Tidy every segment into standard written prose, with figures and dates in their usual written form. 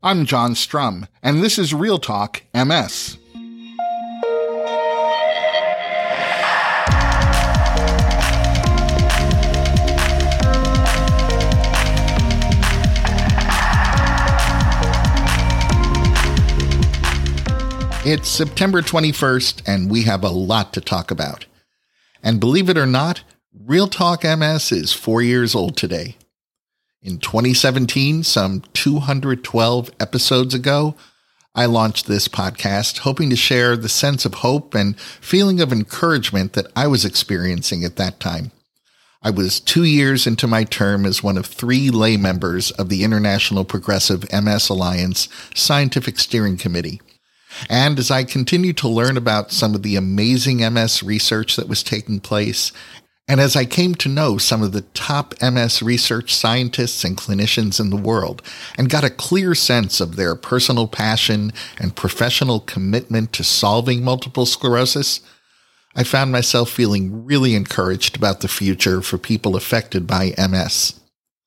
I'm John Strum, and this is Real Talk MS. It's September 21st, and we have a lot to talk about. And believe it or not, Real Talk MS is 4 years old today. In 2017, some 212 episodes ago, I launched this podcast hoping to share the sense of hope and feeling of encouragement that I was experiencing at that time. I was 2 years into my term as one of 3 lay members of the International Progressive MS Alliance Scientific Steering Committee. And as I continued to learn about some of the amazing MS research that was taking place, and as I came to know some of the top MS research scientists and clinicians in the world, and got a clear sense of their personal passion and professional commitment to solving multiple sclerosis, I found myself feeling really encouraged about the future for people affected by MS.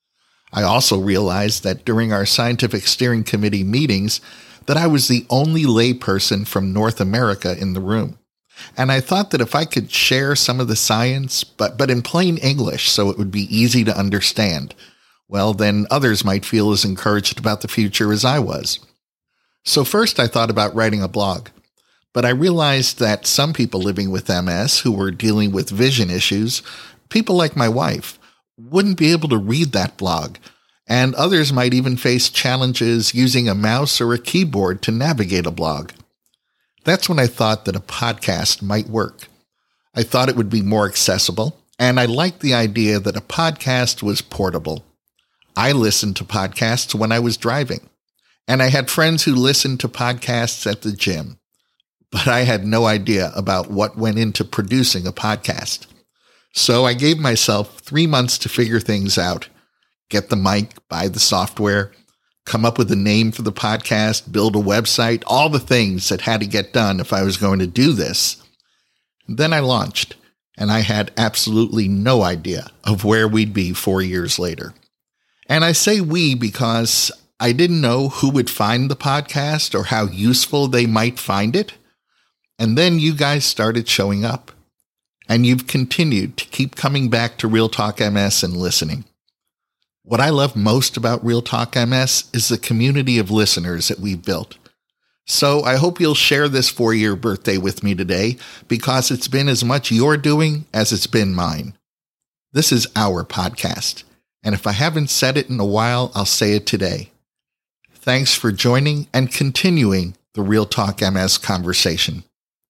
I also realized that during our scientific steering committee meetings, that I was the only layperson from North America in the room. And I thought that if I could share some of the science, but in plain English so it would be easy to understand, well, then others might feel as encouraged about the future as I was. So first I thought about writing a blog, but I realized that some people living with MS who were dealing with vision issues, people like my wife, wouldn't be able to read that blog. And others might even face challenges using a mouse or a keyboard to navigate a blog. That's when I thought that a podcast might work. I thought it would be more accessible, and I liked the idea that a podcast was portable. I listened to podcasts when I was driving, and I had friends who listened to podcasts at the gym, but I had no idea about what went into producing a podcast. So I gave myself 3 months to figure things out. Get the mic, buy the software, come up with a name for the podcast, build a website, all the things that had to get done if I was going to do this. Then I launched, and I had absolutely no idea of where we'd be 4 years later. And I say we because I didn't know who would find the podcast or how useful they might find it. And then you guys started showing up, and you've continued to keep coming back to Real Talk MS and listening. What I love most about Real Talk MS is the community of listeners that we've built. So I hope you'll share this 4-year birthday with me today because it's been as much your doing as it's been mine. This is our podcast, and if I haven't said it in a while, I'll say it today. Thanks for joining and continuing the Real Talk MS conversation.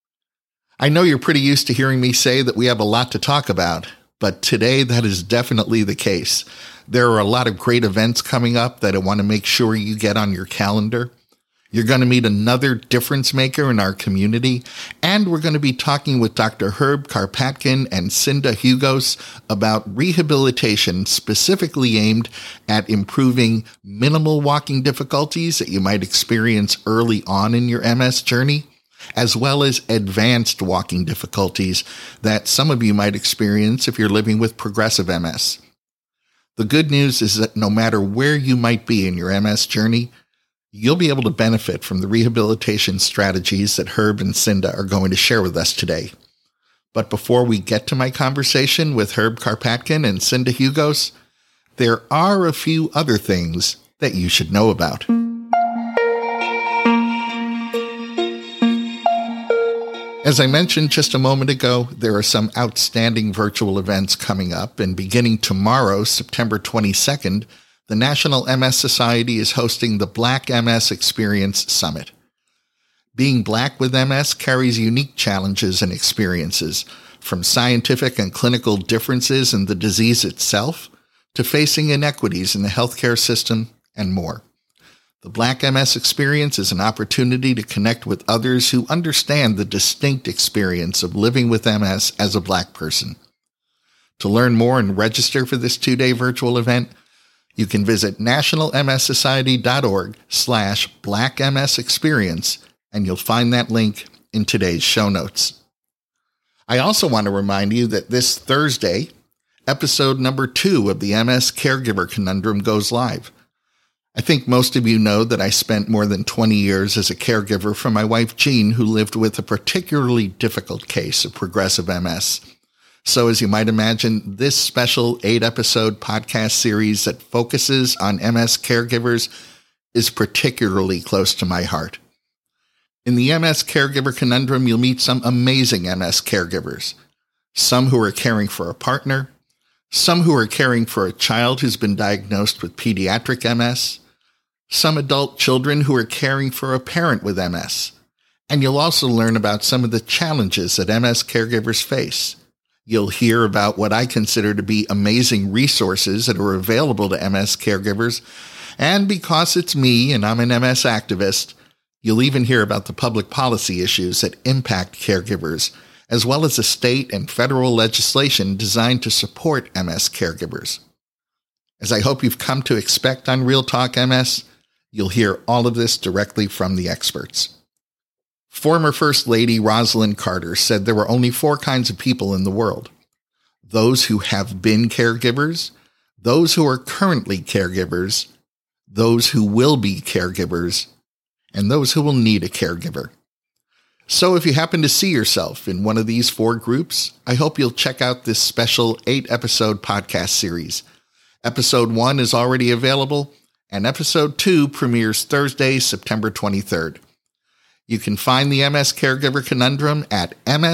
I know you're pretty used to hearing me say that we have a lot to talk about, but today that is definitely the case. There are a lot of great events coming up that I want to make sure you get on your calendar. You're going to meet another difference maker in our community, and we're going to be talking with Dr. Herb Karpatkin and Cinda Hugos about rehabilitation specifically aimed at improving minimal walking difficulties that you might experience early on in your MS journey, as well as advanced walking difficulties that some of you might experience if you're living with progressive MS. The good news is that no matter where you might be in your MS journey, you'll be able to benefit from the rehabilitation strategies that Herb and Cinda are going to share with us today. But before we get to my conversation with Herb Karpatkin and Cinda Hugos, there are a few other things that you should know about. As I mentioned just a moment ago, there are some outstanding virtual events coming up, and beginning tomorrow, September 22nd, the National MS Society is hosting the Black MS Experience Summit. Being Black with MS carries unique challenges and experiences, from scientific and clinical differences in the disease itself, to facing inequities in the healthcare system, and more. The Black MS Experience is an opportunity to connect with others who understand the distinct experience of living with MS as a Black person. To learn more and register for this 2-day virtual event, you can visit nationalmssociety.org/Black MS Experience, and you'll find that link in today's show notes. I also want to remind you that this Thursday, episode number 2 of the MS Caregiver Conundrum goes live. I think most of you know that I spent more than 20 years as a caregiver for my wife, Jean, who lived with a particularly difficult case of progressive MS. So as you might imagine, this special 8-episode podcast series that focuses on MS caregivers is particularly close to my heart. In the MS Caregiver Conundrum, you'll meet some amazing MS caregivers. Some who are caring for a partner, some who are caring for a child who's been diagnosed with pediatric MS, some adult children who are caring for a parent with MS. And you'll also learn about some of the challenges that MS caregivers face. You'll hear about what I consider to be amazing resources that are available to MS caregivers. And because it's me and I'm an MS activist, you'll even hear about the public policy issues that impact caregivers, as well as the state and federal legislation designed to support MS caregivers. As I hope you've come to expect on Real Talk MS, you'll hear all of this directly from the experts. Former First Lady Rosalynn Carter said there were only 4 kinds of people in the world: those who have been caregivers, those who are currently caregivers, those who will be caregivers, and those who will need a caregiver. So if you happen to see yourself in one of these 4 groups, I hope you'll check out this special 8-episode podcast series. Episode 1 is already available, and Episode 2 premieres Thursday, September 23rd. You can find the MS Caregiver Conundrum at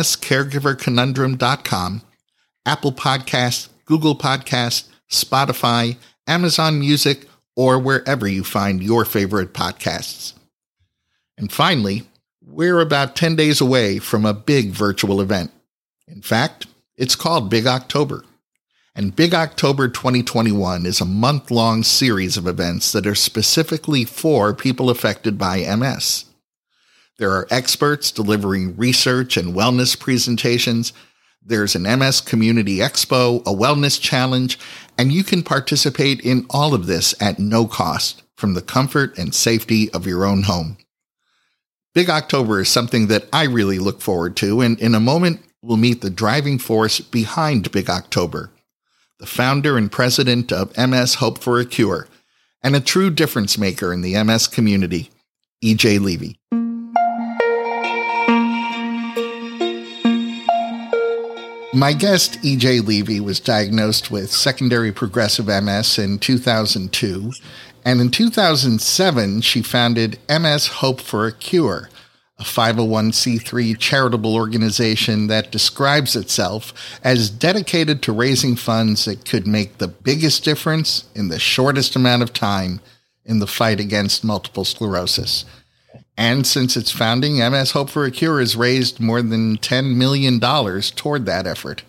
mscaregiverconundrum.com, Apple Podcasts, Google Podcasts, Spotify, Amazon Music, or wherever you find your favorite podcasts. And finally, we're about 10 days away from a big virtual event. In fact, it's called Big October. And Big October 2021 is a month-long series of events that are specifically for people affected by MS. There are experts delivering research and wellness presentations. There's an MS Community Expo, a wellness challenge, and you can participate in all of this at no cost from the comfort and safety of your own home. Big October is something that I really look forward to, and in a moment, we'll meet the driving force behind Big October, the founder and president of MS Hope for a Cure, and a true difference maker in the MS community, E.J. Levy. My guest, E.J. Levy, was diagnosed with secondary progressive MS in 2002, and in 2007, she founded MS Hope for a Cure, a 501c3 charitable organization that describes itself as dedicated to raising funds that could make the biggest difference in the shortest amount of time in the fight against multiple sclerosis. And since its founding, MS Hope for a Cure has raised more than $10 million toward that effort.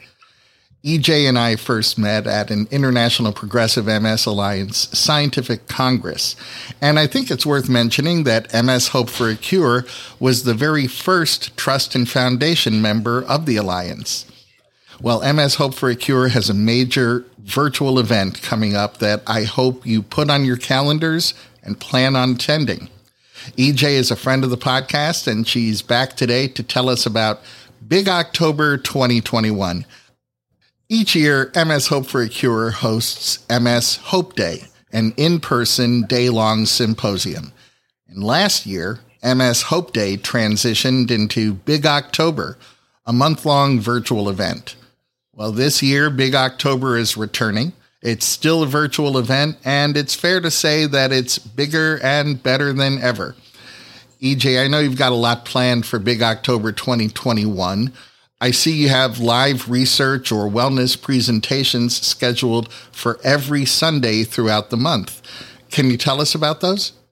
EJ and I first met at an International Progressive MS Alliance Scientific Congress, and I think it's worth mentioning that MS Hope for a Cure was the very first trust and foundation member of the alliance. Well, MS Hope for a Cure has a major virtual event coming up that I hope you put on your calendars and plan on attending. EJ is a friend of the podcast, and she's back today to tell us about Big October 2021. Each year, MS Hope for a Cure hosts MS Hope Day, an in-person day-long symposium. And last year, MS Hope Day transitioned into Big October, a month-long virtual event. Well, this year, Big October is returning. It's still a virtual event, and it's fair to say that it's bigger and better than ever. EJ, I know you've got a lot planned for Big October 2021. I see you have live research or wellness presentations scheduled for every Sunday throughout the month. Can you tell us about those?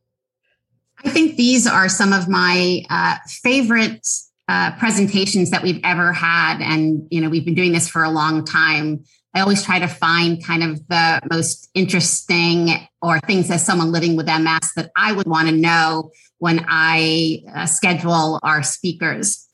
I think these are some of my favorite presentations that we've ever had. And, we've been doing this for a long time. I always try to find kind of the most interesting or things as someone living with MS that I would want to know when I schedule our speakers.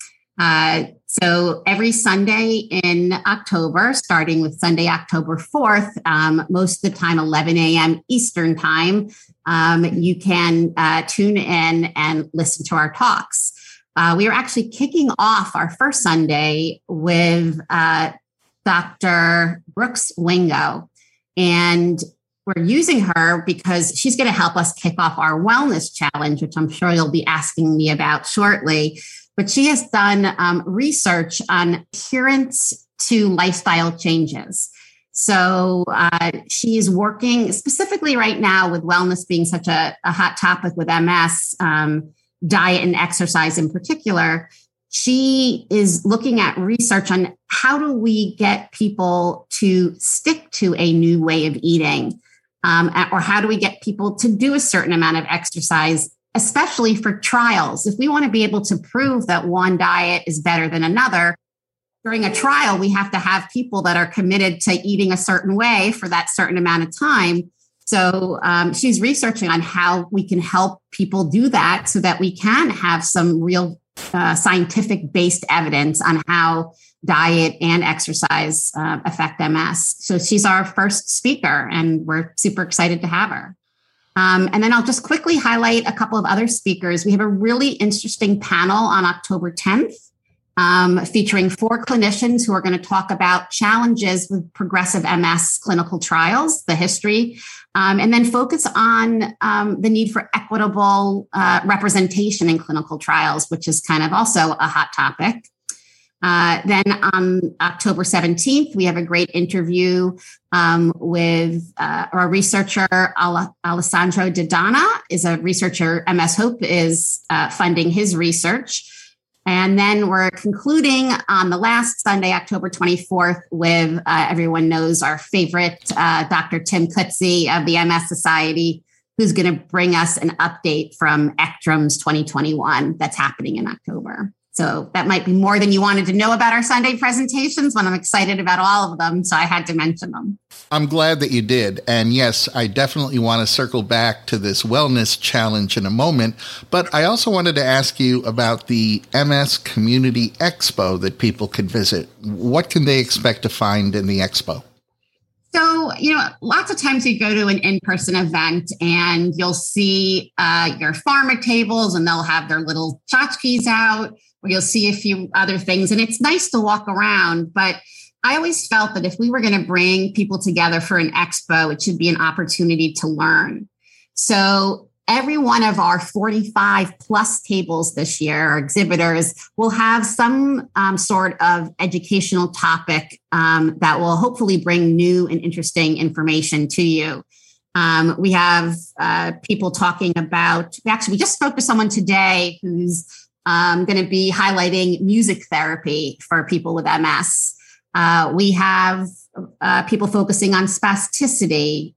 So every Sunday in October, starting with Sunday, October 4th, most of the time, 11 a.m. Eastern time, you can tune in and listen to our talks. We are actually kicking off our first Sunday with Dr. Brooks Wingo. And we're using her because she's going to help us kick off our wellness challenge, which I'm sure you'll be asking me about shortly. But she has done research on adherence to lifestyle changes. So she is working specifically right now with wellness being such a hot topic with MS, diet and exercise in particular. She is looking at research on how do we get people to stick to a new way of eating, or how do we get people to do a certain amount of exercise, especially for trials. If we want to be able to prove that one diet is better than another, during a trial, we have to have people that are committed to eating a certain way for that certain amount of time. So she's researching on how we can help people do that so that we can have some real scientific-based evidence on how diet and exercise affect MS. So she's our first speaker, and we're super excited to have her. And then I'll just quickly highlight a couple of other speakers. We have a really interesting panel on October 10th featuring 4 clinicians who are going to talk about challenges with progressive MS clinical trials, the history, and then focus on the need for equitable representation in clinical trials, which is kind of also a hot topic. Then on October 17th, we have a great interview with our researcher, Alessandro Didana, is a researcher. MS Hope is funding his research. And then we're concluding on the last Sunday, October 24th, with everyone knows our favorite Dr. Tim Kutze of the MS Society, who's going to bring us an update from ECTRIMS 2021 that's happening in October. So that might be more than you wanted to know about our Sunday presentations, but I'm excited about all of them, so I had to mention them. I'm glad that you did. And yes, I definitely want to circle back to this wellness challenge in a moment, but I also wanted to ask you about the MS Community Expo that people could visit. What can they expect to find in the expo? So, lots of times you go to an in-person event and you'll see your pharma tables and they'll have their little tchotchkes out, or you'll see a few other things. And it's nice to walk around, but I always felt that if we were going to bring people together for an expo, it should be an opportunity to learn. So every one of our 45 plus tables this year, our exhibitors, will have some sort of educational topic that will hopefully bring new and interesting information to you. We have people talking about, we just spoke to someone today who's going to be highlighting music therapy for people with MS. We have people focusing on spasticity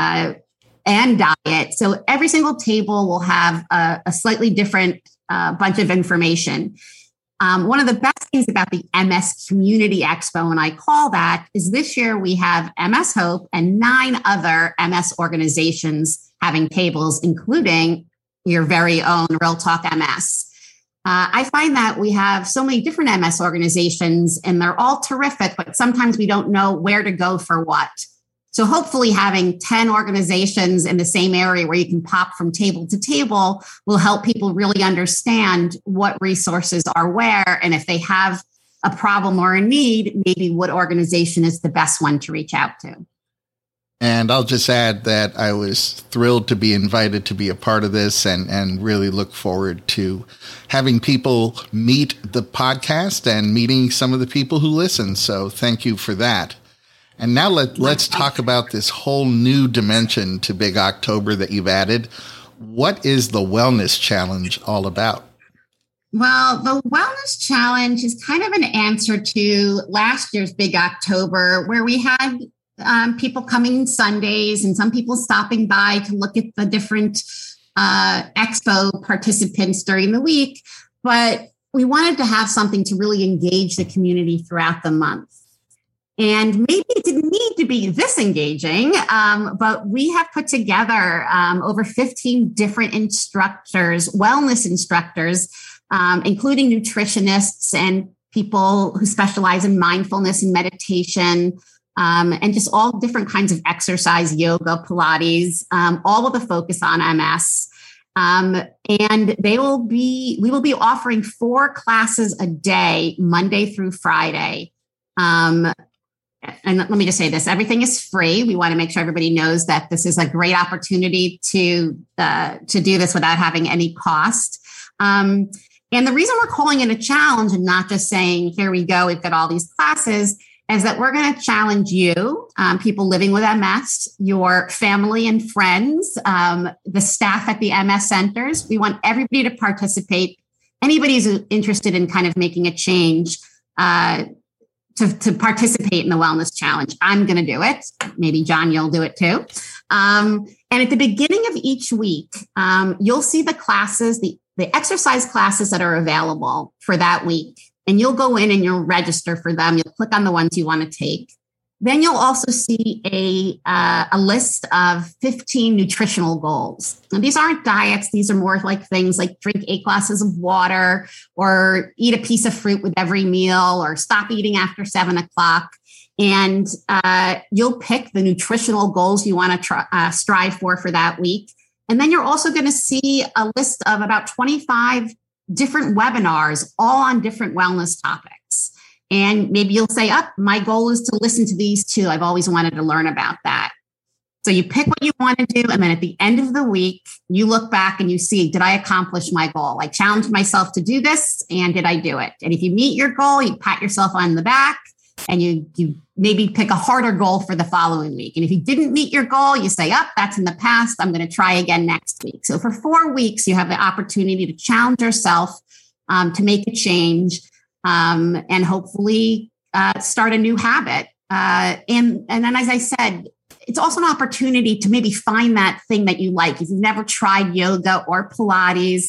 and diet. So every single table will have a slightly different bunch of information. One of the best things about the MS Community Expo, and I call that, is this year we have MS Hope and 9 other MS organizations having tables, including your very own Real Talk MS. I find that we have so many different MS organizations and they're all terrific, but sometimes we don't know where to go for what. So hopefully having 10 organizations in the same area where you can pop from table to table will help people really understand what resources are where. And if they have a problem or a need, maybe what organization is the best one to reach out to. And I'll just add that I was thrilled to be invited to be a part of this and really look forward to having people meet the podcast and meeting some of the people who listen. So thank you for that. And now let's talk about this whole new dimension to Big October that you've added. What is the Wellness Challenge all about? Well, the Wellness Challenge is kind of an answer to last year's Big October, where we had people coming Sundays and some people stopping by to look at the different expo participants during the week. But we wanted to have something to really engage the community throughout the month. And maybe it didn't need to be this engaging, but we have put together over 15 different instructors, wellness instructors, including nutritionists and people who specialize in mindfulness and meditation, and just all different kinds of exercise, yoga, Pilates, all with a focus on MS. And we will be offering 4 classes a day, Monday through Friday. and let me just say this, everything is free. We want to make sure everybody knows that this is a great opportunity to do this without having any cost. And the reason we're calling it a challenge and not just saying, here we go, we've got all these classes, is that we're going to challenge you, people living with MS, your family and friends, the staff at the MS centers. We want everybody to participate. Anybody who's interested in kind of making a change, to participate in the wellness challenge. I'm going to do it. Maybe John, you'll do it too. And at the beginning of each week, you'll see the classes, the exercise classes that are available for that week. And you'll go in and you'll register for them. You'll click on the ones you want to take. Then you'll also see a list of 15 nutritional goals. Now, these aren't diets. These are more like things like drink 8 glasses of water or eat a piece of fruit with every meal or stop eating after 7 o'clock. And you'll pick the nutritional goals you want to strive for that week. And then you're also going to see a list of about 25 different webinars, all on different wellness topics. And maybe you'll say, my goal is to listen to these too. I've always wanted to learn about that. So you pick what you want to do. And then at the end of the week, you look back and you see, did I accomplish my goal? I challenged myself to do this. And did I do it? And if you meet your goal, you pat yourself on the back and you maybe pick a harder goal for the following week. And if you didn't meet your goal, you say, that's in the past. I'm going to try again next week. So for 4 weeks, you have the opportunity to challenge yourself to make a change. And hopefully start a new habit. And then, as I said, it's also an opportunity to maybe find that thing that you like. If you've never tried yoga or Pilates,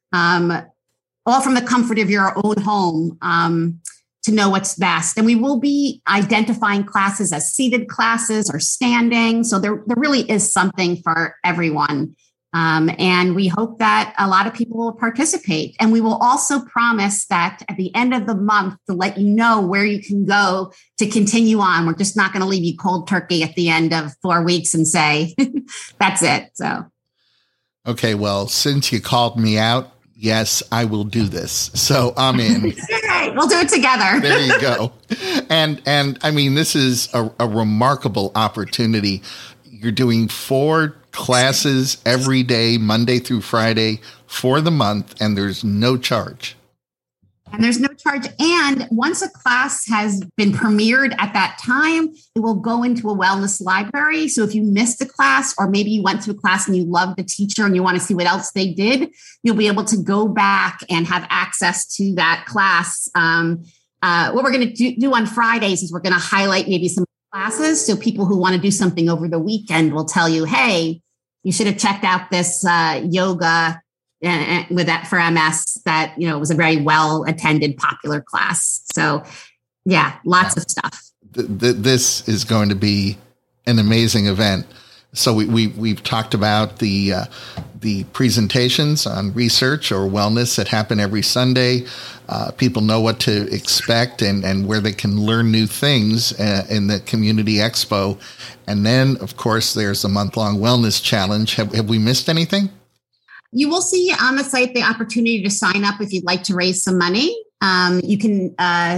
all from the comfort of your own home, to know what's best. And we will be identifying classes as seated classes or standing. So there really is something for everyone. And we hope that a lot of people will participate. And we will also promise that at the end of the month to let you know where you can go to continue on. We're just not going to leave you cold turkey at the end of 4 weeks and say, that's it. So. Okay, well, since you called me out, yes, I will do this. So I'm in. Right, we'll do it together. There you go. And I mean, this is a remarkable opportunity. You're doing 4 classes every day, Monday through Friday for the month, and there's no charge. And there's no charge. And once a class has been premiered at that time, it will go into a wellness library. So if you missed a class, or maybe you went to a class and you loved the teacher and you want to see what else they did, you'll be able to go back and have access to that class. What we're going to do on Fridays is we're going to highlight maybe some classes. So people who want to do something over the weekend will tell you, hey, you should have checked out this yoga with that for MS that, was a very well attended, popular class. So yeah, lots of stuff. This is going to be an amazing event. So we've talked about the presentations on research or wellness that happen every Sunday. People know what to expect and where they can learn new things in the Community Expo. And then, of course, there's the month-long wellness challenge. Have we missed anything? You will see on the site the opportunity to sign up if you'd like to raise some money. You can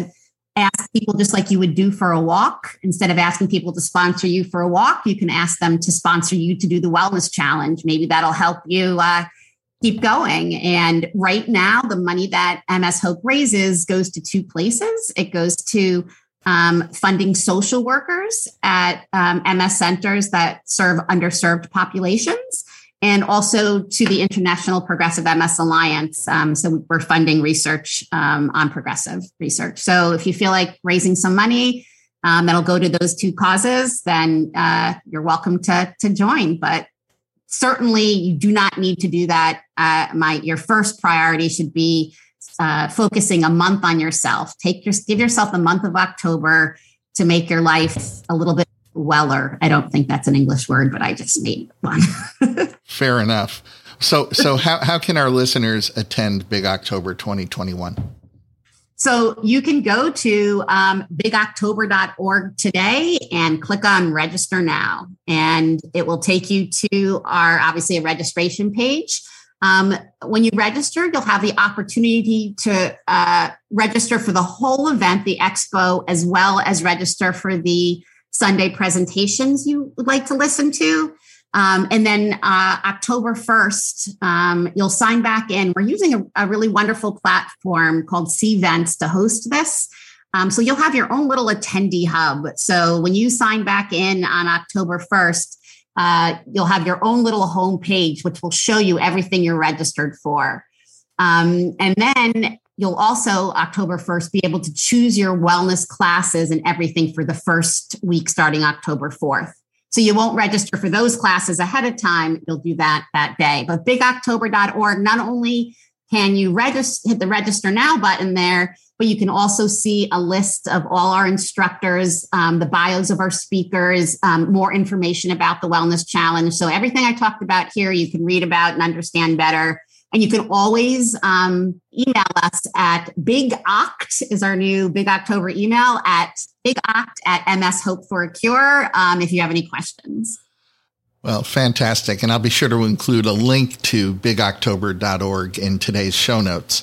ask people just like you would do for a walk. Instead of asking people to sponsor you for a walk, you can ask them to sponsor you to do the wellness challenge. Maybe that'll help you keep going. And right now, the money that MS Hope raises goes to 2 places. It goes to funding social workers at MS centers that serve underserved populations, and also to the International Progressive MS Alliance. So we're funding research on progressive research. So if you feel like raising some money that'll go to those 2 causes, then you're welcome to join. But certainly you do not need to do that. Your first priority should be focusing a month on yourself. Give yourself the month of October to make your life a little bit weller. I don't think that's an English word, but I just made one. Fair enough. So how can our listeners attend Big October 2021? So you can go to bigoctober.org today and click on register now. And it will take you to obviously a registration page. When you register, you'll have the opportunity to register for the whole event, the expo, as well as register for the Sunday presentations you would like to listen to. And then October 1st, you'll sign back in. We're using a really wonderful platform called Cvents to host this. So you'll have your own little attendee hub. So when you sign back in on October 1st, you'll have your own little homepage, which will show you everything you're registered for. And then you'll also, October 1st, be able to choose your wellness classes and everything for the first week starting October 4th. So you won't register for those classes ahead of time. You'll do that day. But bigoctober.org, not only can you hit the register now button there, but you can also see a list of all our instructors, the bios of our speakers, more information about the Wellness Challenge. So everything I talked about here, you can read about and understand better. And you can always email us at BigOct, is our new Big October email, at bigoct@MS Hope for a Cure, if you have any questions. Well, fantastic. And I'll be sure to include a link to bigoctober.org in today's show notes.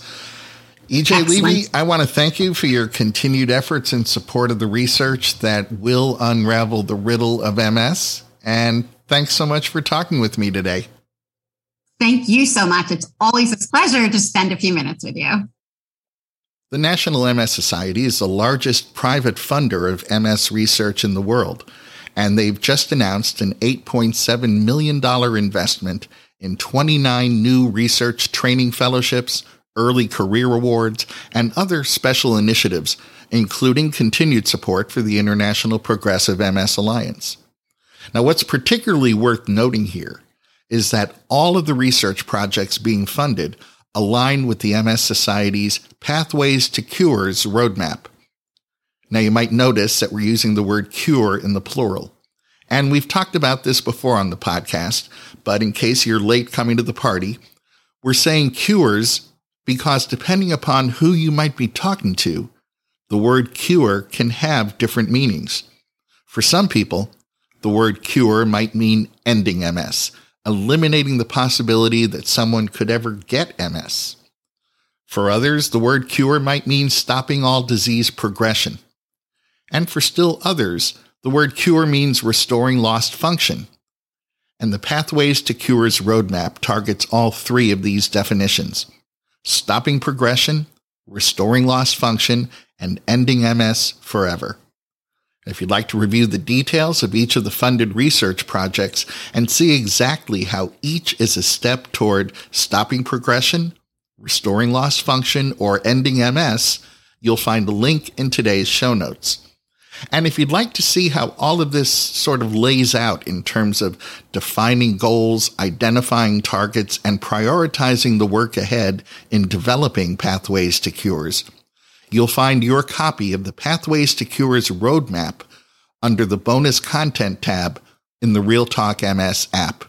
EJ Levy, I want to thank you for your continued efforts in support of the research that will unravel the riddle of MS. And thanks so much for talking with me today. Thank you so much. It's always a pleasure to spend a few minutes with you. The National MS Society is the largest private funder of MS research in the world, and they've just announced an $8.7 million investment in 29 new research training fellowships, early career awards, and other special initiatives, including continued support for the International Progressive MS Alliance. Now, what's particularly worth noting here is that all of the research projects being funded align with the MS Society's Pathways to Cures roadmap. Now, you might notice that we're using the word cure in the plural. And we've talked about this before on the podcast, but in case you're late coming to the party, we're saying cures because depending upon who you might be talking to, the word cure can have different meanings. For some people, the word cure might mean ending MS, eliminating the possibility that someone could ever get MS. For others, the word cure might mean stopping all disease progression. And for still others, the word cure means restoring lost function. And the Pathways to Cures roadmap targets all three of these definitions: stopping progression, restoring lost function, and ending MS forever. If you'd like to review the details of each of the funded research projects and see exactly how each is a step toward stopping progression, restoring lost function, or ending MS, you'll find a link in today's show notes. And if you'd like to see how all of this sort of lays out in terms of defining goals, identifying targets, and prioritizing the work ahead in developing Pathways to Cures, you'll find your copy of the Pathways to Cures roadmap under the bonus content tab in the Real Talk MS app.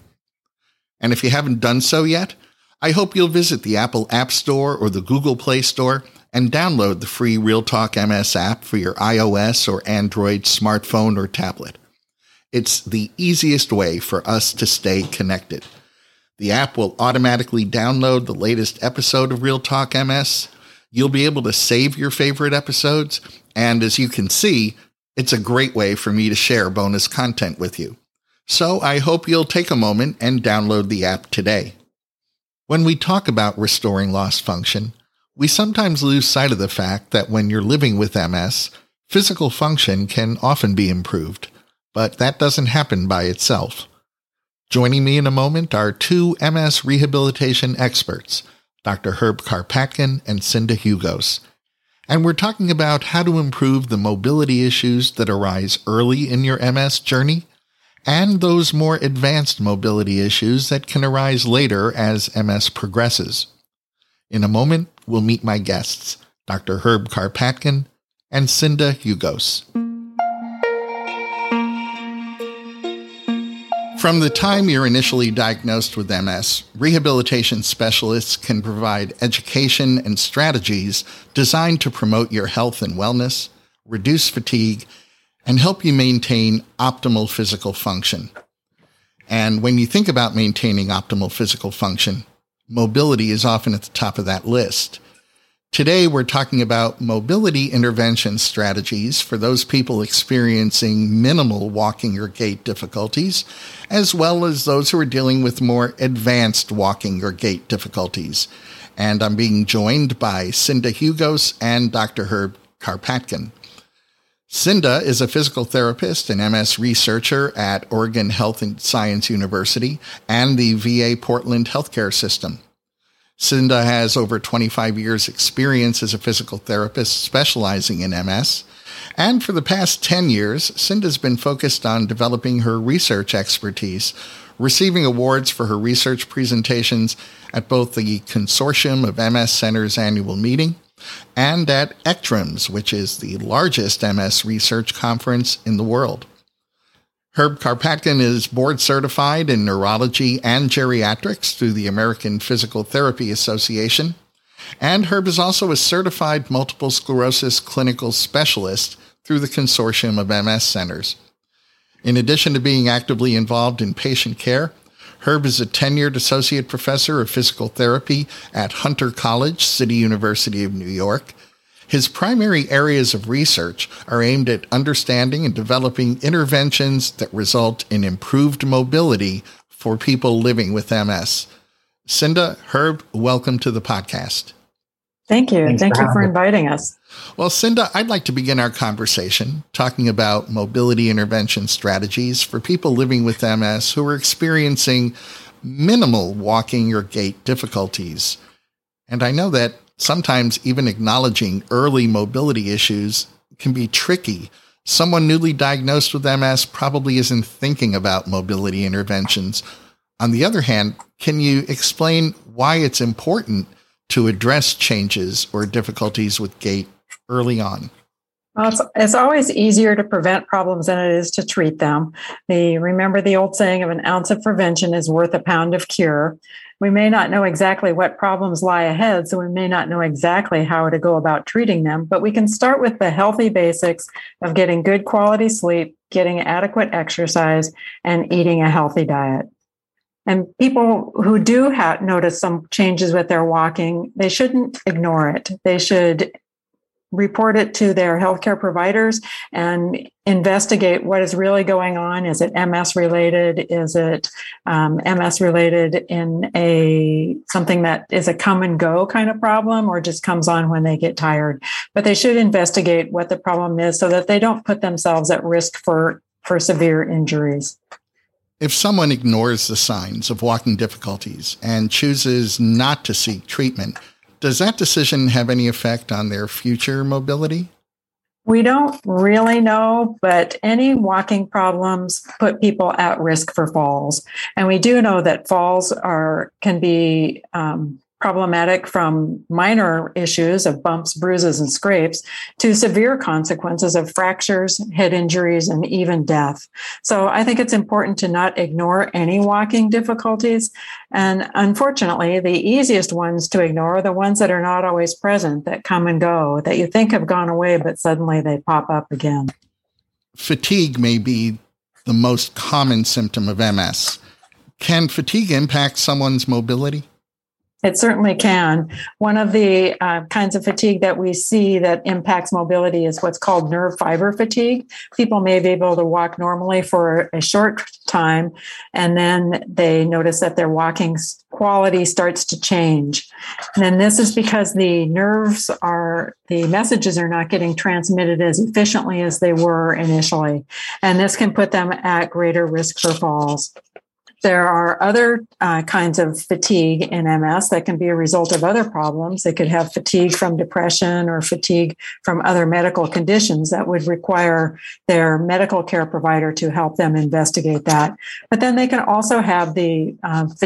And if you haven't done so yet, I hope you'll visit the Apple App Store or the Google Play Store and download the free Real Talk MS app for your iOS or Android smartphone or tablet. It's the easiest way for us to stay connected. The app will automatically download the latest episode of Real Talk MS. You'll be able to save your favorite episodes, and as you can see, it's a great way for me to share bonus content with you. So I hope you'll take a moment and download the app today. When we talk about restoring lost function, we sometimes lose sight of the fact that when you're living with MS, physical function can often be improved, but that doesn't happen by itself. Joining me in a moment are two MS rehabilitation experts, Dr. Herb Karpatkin and Cinda Hugos. And we're talking about how to improve the mobility issues that arise early in your MS journey and those more advanced mobility issues that can arise later as MS progresses. In a moment, we'll meet my guests, Dr. Herb Karpatkin and Cinda Hugos. From the time you're initially diagnosed with MS, rehabilitation specialists can provide education and strategies designed to promote your health and wellness, reduce fatigue, and help you maintain optimal physical function. And when you think about maintaining optimal physical function, Mobility is often at the top of that list. Today, we're talking about mobility intervention strategies for those people experiencing minimal walking or gait difficulties, as well as those who are dealing with more advanced walking or gait difficulties. And I'm being joined by Cinda Hugos and Dr. Herb Karpatkin. Cinda is a physical therapist and MS researcher at Oregon Health and Science University and the VA Portland Healthcare System. Cinda has over 25 years' experience as a physical therapist specializing in MS, and for the past 10 years, Cinda's been focused on developing her research expertise, receiving awards for her research presentations at both the Consortium of MS Centers annual meeting and at ECTRIMS, which is the largest MS research conference in the world. Herb Karpatkin is board certified in neurology and geriatrics through the American Physical Therapy Association, and Herb is also a certified multiple sclerosis clinical specialist through the Consortium of MS Centers. In addition to being actively involved in patient care, Herb is a tenured associate professor of physical therapy at Hunter College, City University of New York. His primary areas of research are aimed at understanding and developing interventions that result in improved mobility for people living with MS. Cinda, Herb, welcome to the podcast. Thank you. Thank you for inviting us. Well, Cinda, I'd like to begin our conversation talking about mobility intervention strategies for people living with MS who are experiencing minimal walking or gait difficulties. And I know that sometimes even acknowledging early mobility issues can be tricky. Someone newly diagnosed with MS probably isn't thinking about mobility interventions. On the other hand, can you explain why it's important to address changes or difficulties with gait early on? Well, it's always easier to prevent problems than it is to treat them. Remember the old saying of an ounce of prevention is worth a pound of cure. We may not know exactly what problems lie ahead, so we may not know exactly how to go about treating them, but we can start with the healthy basics of getting good quality sleep, getting adequate exercise, and eating a healthy diet. And people who do notice some changes with their walking, they shouldn't ignore it. They should report it to their healthcare providers and investigate what is really going on. Is it MS related? Is it MS related in something that is a come and go kind of problem, or just comes on when they get tired? But they should investigate what the problem is so that they don't put themselves at risk for severe injuries. If someone ignores the signs of walking difficulties and chooses not to seek treatment, does that decision have any effect on their future mobility? We don't really know, but any walking problems put people at risk for falls. And we do know that falls can be problematic from minor issues of bumps, bruises, and scrapes to severe consequences of fractures, head injuries, and even death. So I think it's important to not ignore any walking difficulties. And unfortunately, the easiest ones to ignore are the ones that are not always present, that come and go, that you think have gone away, but suddenly they pop up again. Fatigue may be the most common symptom of MS. Can fatigue impact someone's mobility? It certainly can. One of the kinds of fatigue that we see that impacts mobility is what's called nerve fiber fatigue. People may be able to walk normally for a short time, and then they notice that their walking quality starts to change. And then this is because the messages are not getting transmitted as efficiently as they were initially. And this can put them at greater risk for falls. There are other kinds of fatigue in MS that can be a result of other problems. They could have fatigue from depression or fatigue from other medical conditions that would require their medical care provider to help them investigate that. But then they can also have the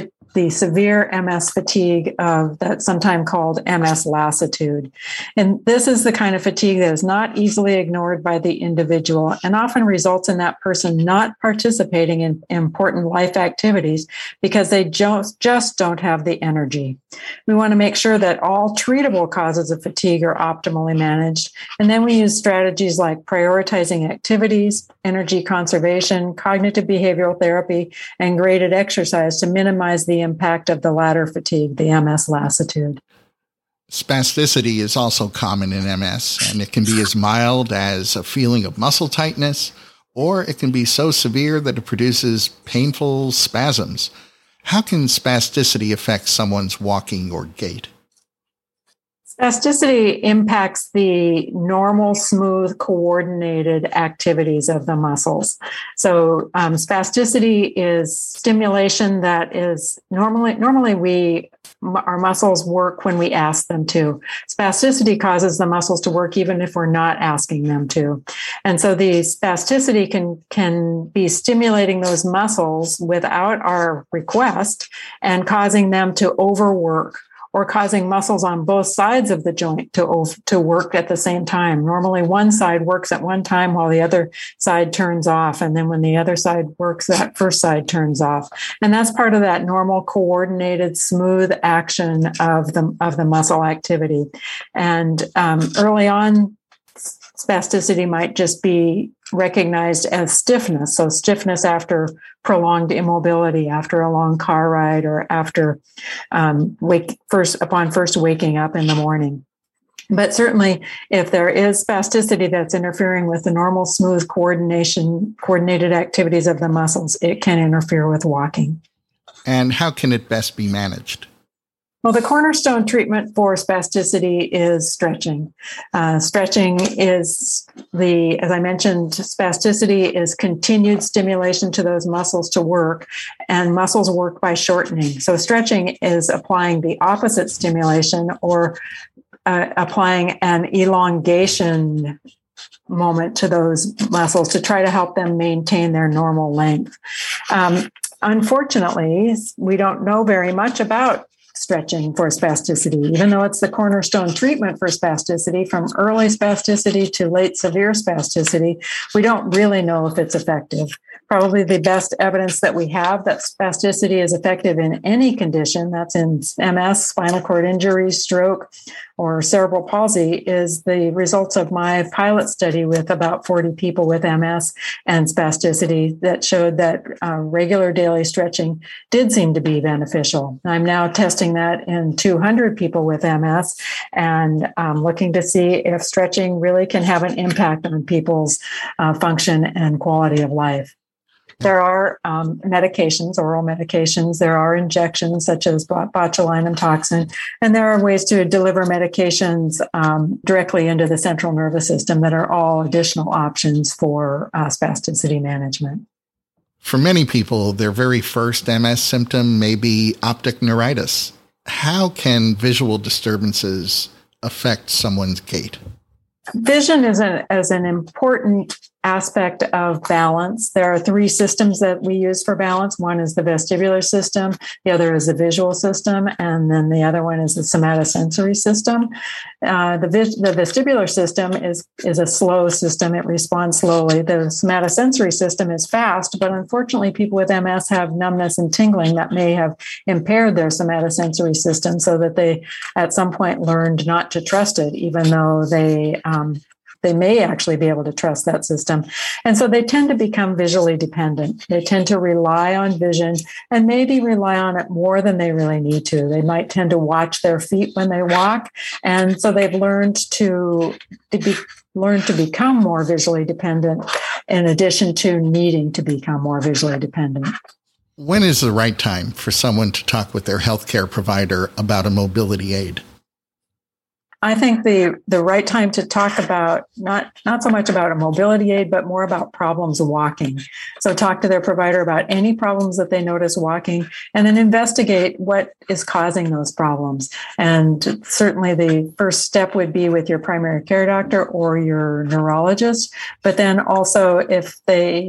severe MS fatigue that's sometimes called MS lassitude. And this is the kind of fatigue that is not easily ignored by the individual and often results in that person not participating in important life activities because they just don't have the energy. We want to make sure that all treatable causes of fatigue are optimally managed. And then we use strategies like prioritizing activities, energy conservation, cognitive behavioral therapy, and graded exercise to minimize the the impact of the ladder fatigue, the MS lassitude. Spasticity is also common in MS, and it can be as mild as a feeling of muscle tightness, or it can be so severe that it produces painful spasms. How can spasticity affect someone's walking or gait? Spasticity impacts the normal, smooth, coordinated activities of the muscles. So spasticity is stimulation that is normally our muscles work when we ask them to. Spasticity causes the muscles to work even if we're not asking them to. And so the spasticity can be stimulating those muscles without our request and causing them to overwork, or causing muscles on both sides of the joint to work at the same time. Normally, one side works at one time while the other side turns off. And then when the other side works, that first side turns off. And that's part of that normal, coordinated, smooth action of the muscle activity. And early on, spasticity might just be recognized as stiffness. So stiffness after prolonged immobility, after a long car ride, or after upon first waking up in the morning. But certainly, if there is spasticity that's interfering with the normal, smooth coordinated activities of the muscles, it can interfere with walking. And how can it best be managed? Well, the cornerstone treatment for spasticity is stretching. Stretching is as I mentioned, spasticity is continued stimulation to those muscles to work, and muscles work by shortening. So stretching is applying the opposite stimulation, or applying an elongation moment to those muscles to try to help them maintain their normal length. Unfortunately, we don't know very much about stretching for spasticity, even though it's the cornerstone treatment for spasticity. From early spasticity to late severe spasticity, we don't really know if it's effective. Probably the best evidence that we have that spasticity is effective in any condition, that's in MS, spinal cord injury, stroke, or cerebral palsy, is the results of my pilot study with about 40 people with MS and spasticity that showed that regular daily stretching did seem to be beneficial. I'm now testing that in 200 people with MS and looking to see if stretching really can have an impact on people's function and quality of life. There are medications, oral medications. There are injections such as botulinum toxin, and there are ways to deliver medications directly into the central nervous system that are all additional options for spasticity management. For many people, their very first MS symptom may be optic neuritis. How can visual disturbances affect someone's gait? Vision is an important aspect of balance. There are three systems that we use for balance. One is the vestibular system, the other is the visual system, and then the other one is the somatosensory system. The vestibular system is a slow system. It responds slowly. The somatosensory system is fast, but unfortunately people with MS have numbness and tingling that may have impaired their somatosensory system so that they at some point learned not to trust it, even though they may actually be able to trust that system. And so they tend to become visually dependent. They tend to rely on vision and maybe rely on it more than they really need to. They might tend to watch their feet when they walk. And so they've learned to become more visually dependent in addition to needing to become more visually dependent. When is the right time for someone to talk with their healthcare provider about a mobility aid? I think the right time to talk about not so much about a mobility aid, but more about problems walking. So talk to their provider about any problems that they notice walking, and then investigate what is causing those problems. And certainly the first step would be with your primary care doctor or your neurologist. But then also if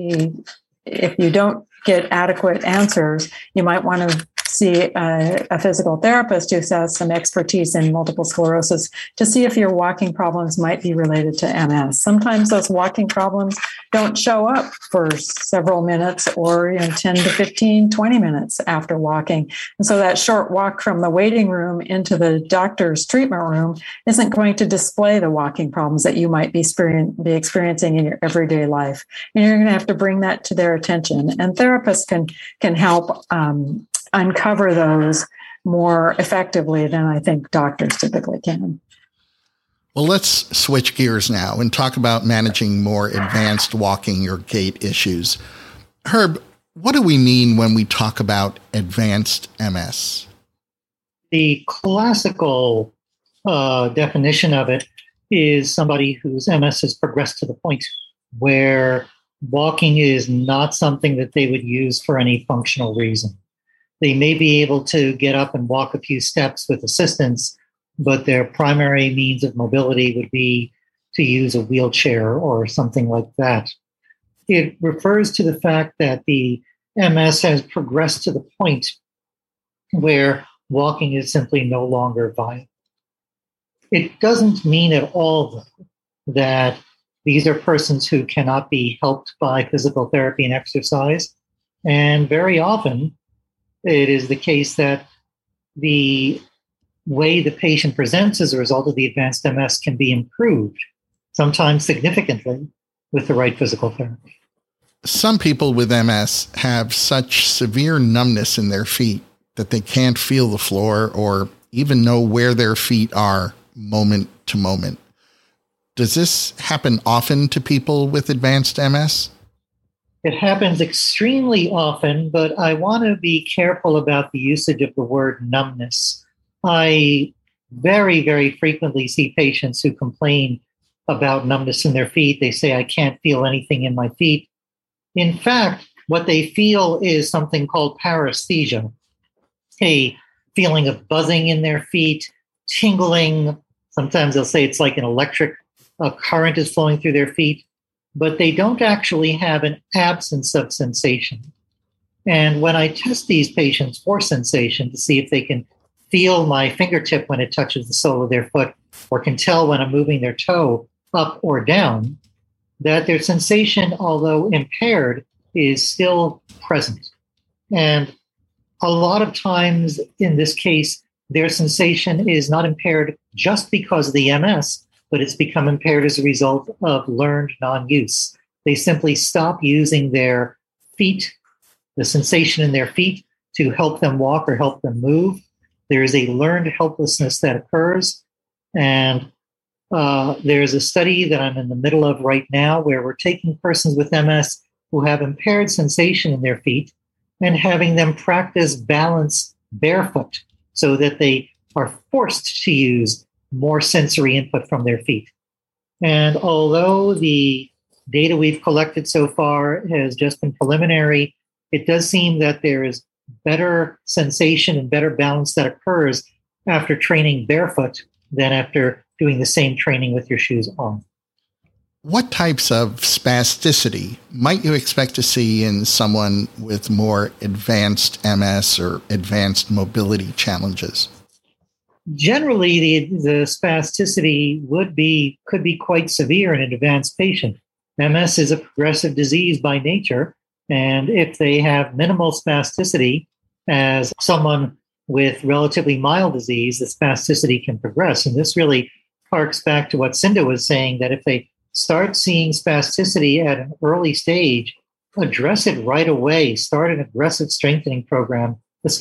you don't get adequate answers, you might want to see a physical therapist who has some expertise in multiple sclerosis to see if your walking problems might be related to MS. Sometimes those walking problems don't show up for several minutes or 10 to 15, 20 minutes after walking. And so that short walk from the waiting room into the doctor's treatment room isn't going to display the walking problems that you might be experiencing in your everyday life. And you're going to have to bring that to their attention. And therapists can help uncover those more effectively than I think doctors typically can. Well, let's switch gears now and talk about managing more advanced walking or gait issues. Herb, what do we mean when we talk about advanced MS? The classical definition of it is somebody whose MS has progressed to the point where walking is not something that they would use for any functional reason. They may be able to get up and walk a few steps with assistance, but their primary means of mobility would be to use a wheelchair or something like that. It refers to the fact that the MS has progressed to the point where walking is simply no longer viable. It doesn't mean at all, though, that these are persons who cannot be helped by physical therapy and exercise. And very often, it is the case that the way the patient presents as a result of the advanced MS can be improved, sometimes significantly, with the right physical therapy. Some people with MS have such severe numbness in their feet that they can't feel the floor or even know where their feet are moment to moment. Does this happen often to people with advanced MS? It happens extremely often, but I want to be careful about the usage of the word numbness. I very, very frequently see patients who complain about numbness in their feet. They say, I can't feel anything in my feet. In fact, what they feel is something called paresthesia, a feeling of buzzing in their feet, tingling. Sometimes they'll say it's like an electric current is flowing through their feet, but they don't actually have an absence of sensation. And when I test these patients for sensation to see if they can feel my fingertip when it touches the sole of their foot, or can tell when I'm moving their toe up or down, that their sensation, although impaired, is still present. And a lot of times in this case, their sensation is not impaired just because of the MS, but it's become impaired as a result of learned non-use. They simply stop using their feet, the sensation in their feet, to help them walk or help them move. There is a learned helplessness that occurs. And there's a study that I'm in the middle of right now where we're taking persons with MS who have impaired sensation in their feet and having them practice balance barefoot so that they are forced to use more sensory input from their feet. And although the data we've collected so far has just been preliminary, it does seem that there is better sensation and better balance that occurs after training barefoot than after doing the same training with your shoes on. What types of spasticity might you expect to see in someone with more advanced MS or advanced mobility challenges? Generally, the spasticity could be quite severe in an advanced patient. MS is a progressive disease by nature, and if they have minimal spasticity, as someone with relatively mild disease, the spasticity can progress. And this really harks back to what Cinda was saying, that if they start seeing spasticity at an early stage, address it right away, start an aggressive stretching program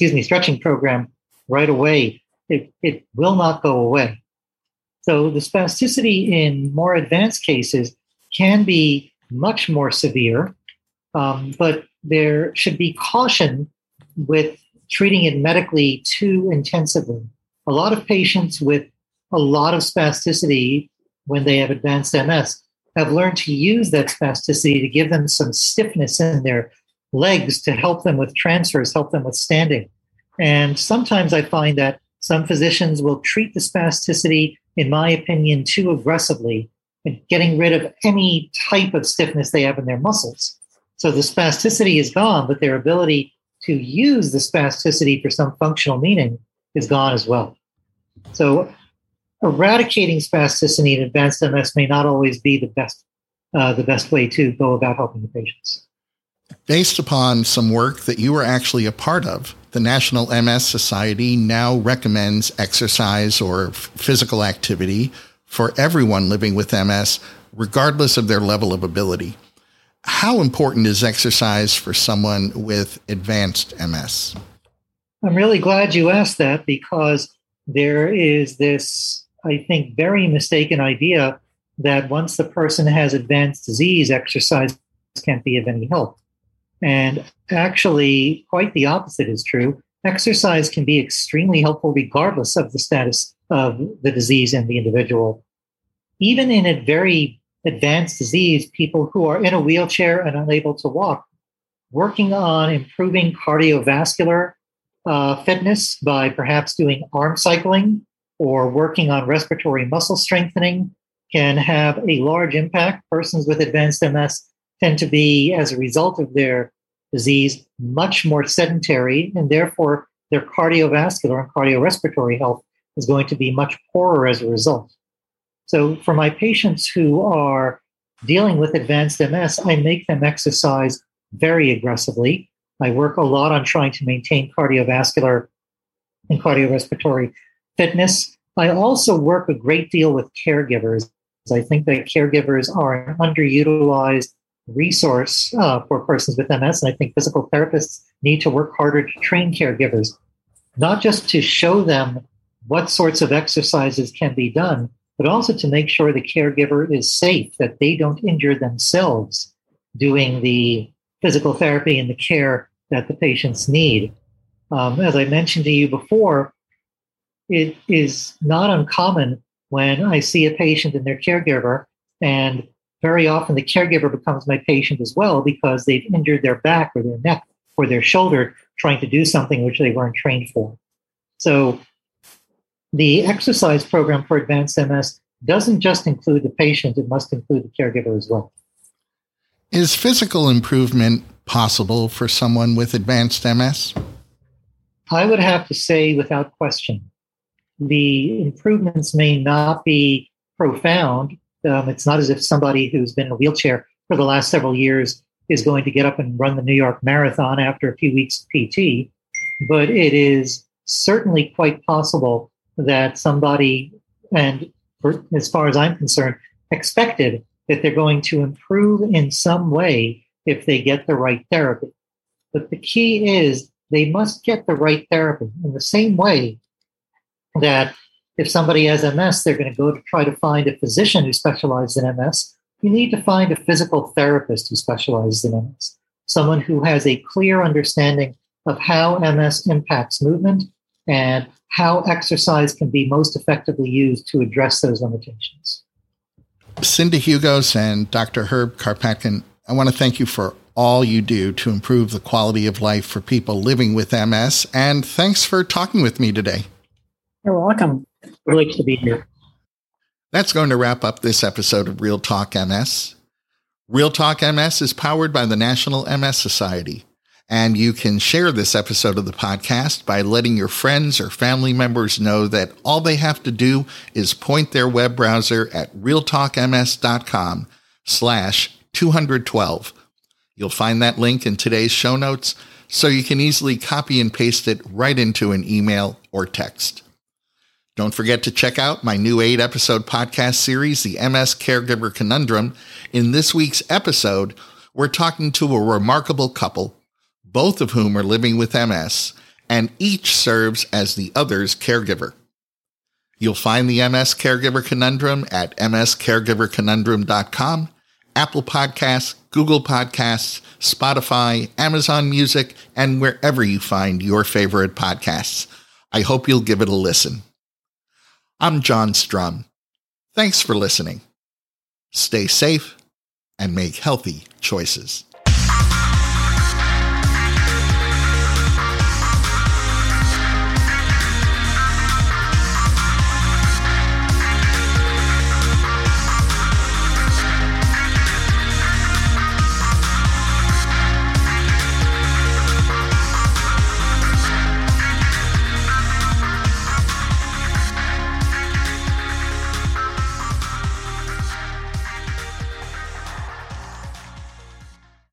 right away. It will not go away. So the spasticity in more advanced cases can be much more severe, but there should be caution with treating it medically too intensively. A lot of patients with a lot of spasticity when they have advanced MS have learned to use that spasticity to give them some stiffness in their legs to help them with transfers, help them with standing. And sometimes I find that some physicians will treat the spasticity, in my opinion, too aggressively, and getting rid of any type of stiffness they have in their muscles. So the spasticity is gone, but their ability to use the spasticity for some functional meaning is gone as well. So eradicating spasticity in advanced MS may not always be the best way to go about helping the patients. Based upon some work that you were actually a part of, the National MS Society now recommends exercise or physical activity for everyone living with MS, regardless of their level of ability. How important is exercise for someone with advanced MS? I'm really glad you asked that, because there is this, I think, very mistaken idea that once the person has advanced disease, exercise can't be of any help. And actually, quite the opposite is true. Exercise can be extremely helpful regardless of the status of the disease in the individual. Even in a very advanced disease, people who are in a wheelchair and unable to walk, working on improving cardiovascular fitness by perhaps doing arm cycling or working on respiratory muscle strengthening can have a large impact. Persons with advanced MS tend to be, as a result of their disease, much more sedentary, and therefore their cardiovascular and cardiorespiratory health is going to be much poorer as a result. So for my patients who are dealing with advanced MS, I make them exercise very aggressively. I work a lot on trying to maintain cardiovascular and cardiorespiratory fitness. I also work a great deal with caregivers. I think that caregivers are an underutilized resource for persons with MS, and I think physical therapists need to work harder to train caregivers, not just to show them what sorts of exercises can be done, but also to make sure the caregiver is safe, that they don't injure themselves doing the physical therapy and the care that the patients need. As I mentioned to you before, it is not uncommon when I see a patient and their caregiver, and very often the caregiver becomes my patient as well because they've injured their back or their neck or their shoulder trying to do something which they weren't trained for. So the exercise program for advanced MS doesn't just include the patient, it must include the caregiver as well. Is physical improvement possible for someone with advanced MS? I would have to say without question. The improvements may not be profound. It's not as if somebody who's been in a wheelchair for the last several years is going to get up and run the New York Marathon after a few weeks of PT, but it is certainly quite possible that somebody, and as far as I'm concerned, expected that they're going to improve in some way if they get the right therapy. But the key is they must get the right therapy in the same way that if somebody has MS, they're going to go to try to find a physician who specializes in MS. You need to find a physical therapist who specializes in MS, someone who has a clear understanding of how MS impacts movement and how exercise can be most effectively used to address those limitations. Cinda Hugos and Dr. Herb Karpatkin, I want to thank you for all you do to improve the quality of life for people living with MS, and thanks for talking with me today. You're welcome. Really to be here. That's going to wrap up this episode of Real Talk MS. Real Talk MS is powered by the National MS Society, and you can share this episode of the podcast by letting your friends or family members know that all they have to do is point their web browser at realtalkms.com/212. You'll find that link in today's show notes, so you can easily copy and paste it right into an email or text. Don't forget to check out my new 8-episode podcast series, The MS Caregiver Conundrum. In this week's episode, we're talking to a remarkable couple, both of whom are living with MS, and each serves as the other's caregiver. You'll find the MS Caregiver Conundrum at mscaregiverconundrum.com, Apple Podcasts, Google Podcasts, Spotify, Amazon Music, and wherever you find your favorite podcasts. I hope you'll give it a listen. I'm John Strum. Thanks for listening. Stay safe and make healthy choices.